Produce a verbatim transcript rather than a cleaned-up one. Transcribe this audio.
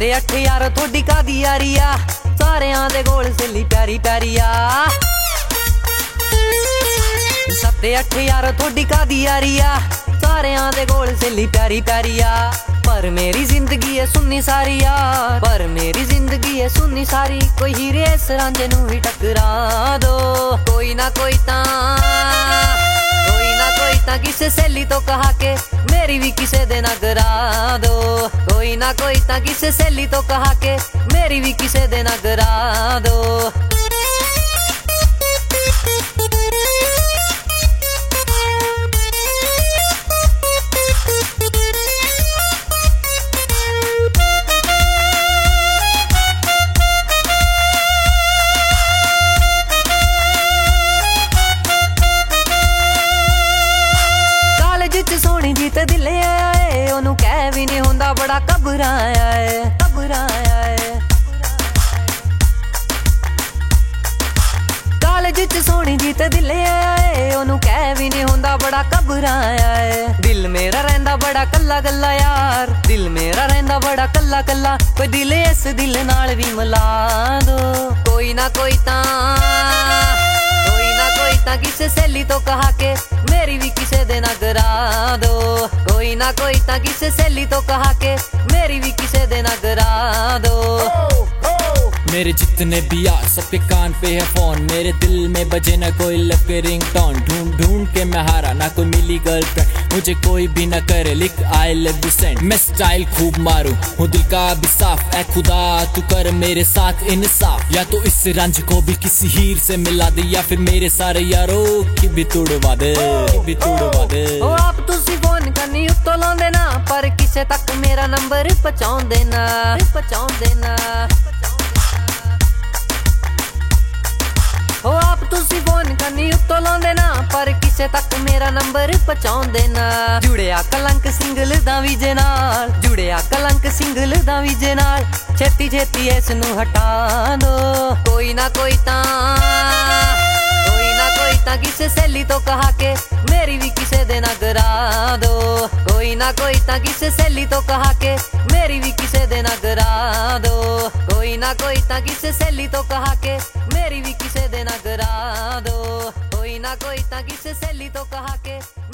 सत्ते अठ यार थोड़ी कादी यारी आ, सारियां दे गोल सहेली प्यारी प्यारी आ। सत्ते अठ यार थोड़ी कादी यारी आ, सारियां दे गोल सहेली प्यारी प्यारी आ। पर मेरी जिंदगी है सुन्नी सारी यार, पर मेरी जिंदगी है सुन्नी सारी। कोई हीरे इस रांझे नू ही टकरा दो, कोई ना कोई ता कोई ना कोई ता किसे सहेली तो कहा के मेरी भी किसे दे ना करा दो। कोई ना कोई ता किसे सहेली तो कहा के मेरी भी किसे दे ना करा दो। सोनी जी ते दिले आए, ओनू कह भी नहीं होंदा बड़ा घबराया है, घबराया है। कॉलेज च सोनी जी ते दिले आए, ओनू कह भी नहीं होंदा बड़ा घबराया है। दिल मेरा रहिंदा बड़ा कल्ला कल्ला यार, दिल मेरा रहिंदा बड़ा कल्ला कल्ला। कोई दिल इस दिल नाल भी मिला दो, कोई ना कोई ता कोई ना कोई ता किसे सहेली तो कहा के मेरी भी किसे दे ना करा दो। कोई ना कोई ता किसे सहेली तो कहा के मेरी भी किसे दे ना करा दो। मेरे जितने भी यार सबके कान पे है फोन, मेरे दिल में बजे ना कोई लव के रिंगटोन। ढूंढ ढूंढ के मैं हारा ना कोई मिली गर्लफ्रेंड, मुझे कोई भी ना करे लिख आई लव यू सेंड। मैं स्टाइल खूब मारू हूँ दिल का भी साफ, ऐ खुदा तू कर मेरे साथ इंसाफ। या तो इस रंज को भी किसी हीर से मिला दे, या फिर मेरे सारे यारों की भी तोड़वा दे, भी तोड़वा दे। ओ आप तुसी फोन करनी उत्तो लांदे ना, पर किसे तक मेरा नंबर पहुंचाउं देना, पहुंचाउं देना। ओ आप तुसी फोन करनी उत्तो लांदे ना, पर किसे तक मेरा नंबर पहुंचाउं देना। जुड़िया कलंक सिंगल दा विजे नाल, जुड़िया कलंक सिंगल दा विजे नाल। छेती छेती इस नू हटा दो, कोई ना कोई ता कोई ना कोई ता किसे सहेली तो कहा के मेरी भी किसे दे ना करा दो। कोई ना कोई ता किसे सहेली तो कहा के मेरी भी किसे दे ना करा दो। कोई ना कोई ता किसे सहेली तो कहा के मेरी भी किसे दे ना करा दो। कोई ना कोई ता किसे सहेली तो कहा के